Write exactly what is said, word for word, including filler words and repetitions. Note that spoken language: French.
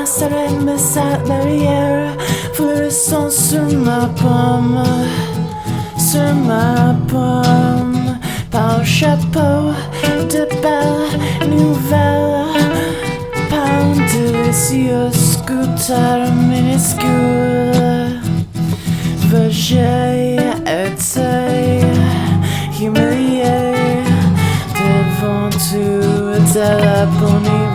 sirène sa barrière, fluorescent sur ma pomme, sur ma pomme. Par chapeau de belle nouvelle, par un délicieux scooter minuscule. J'ai été humilié devant tout de la bonne